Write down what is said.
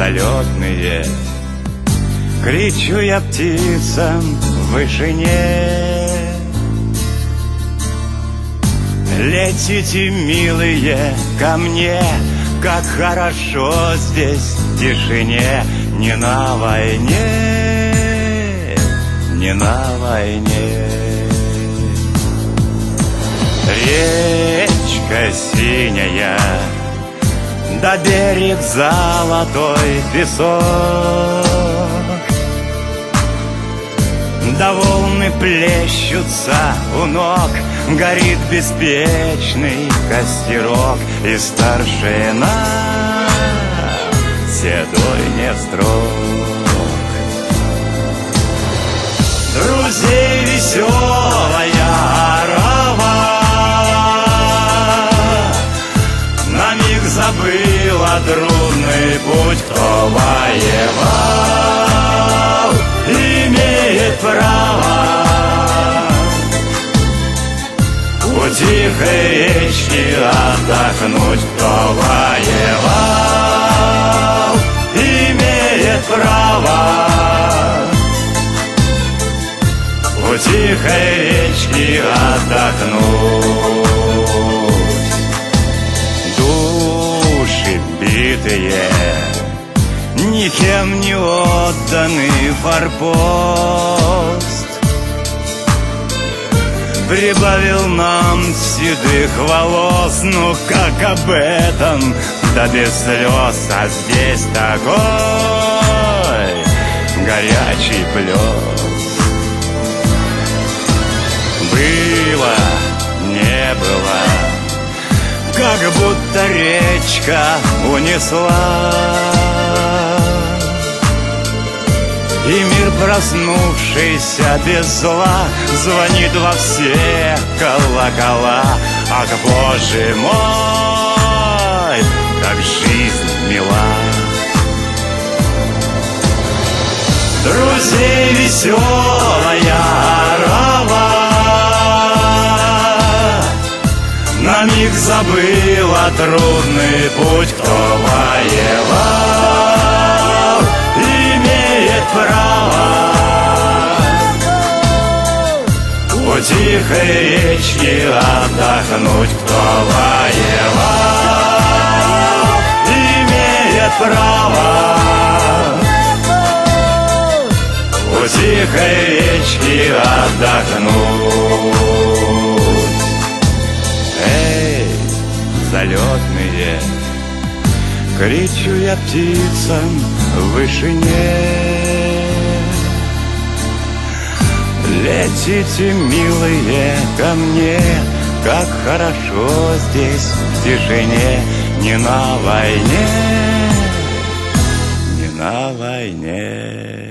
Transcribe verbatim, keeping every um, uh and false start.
залетные. Кричу я птицам в вышине: летите, милые, ко мне, как хорошо здесь в тишине. Не на войне, не на войне. Речка синяя, да берег золотой песок, да волны плещутся у ног, горит беспечный костерок, и старшина седой не строг. Друзей веселая орава на миг забыла трудный путь. Кто воевал, имеет право у тихой речки отдохнуть. Кто воевал, имеет право у тихой речки отдохнуть. Души битые, никем не отданный форпост прибавил нам седых волос. Ну как об этом, да без слез, а здесь такой горячий плес. Было, не было, как будто речка унесла, и мир, проснувшийся без зла, звонит во все колокола. Ах, Боже мой, как жизнь мила! Друзей веселая орава на миг забыла трудный путь. Кто воевал, имеет право у тихой речки отдохнуть. Кто воевал, имеет право у тихой речки отдохнуть. Эй, залетные, кричу я птицам в вышине: летите, милые, ко мне, как хорошо здесь в тишине. Не на войне, не на войне.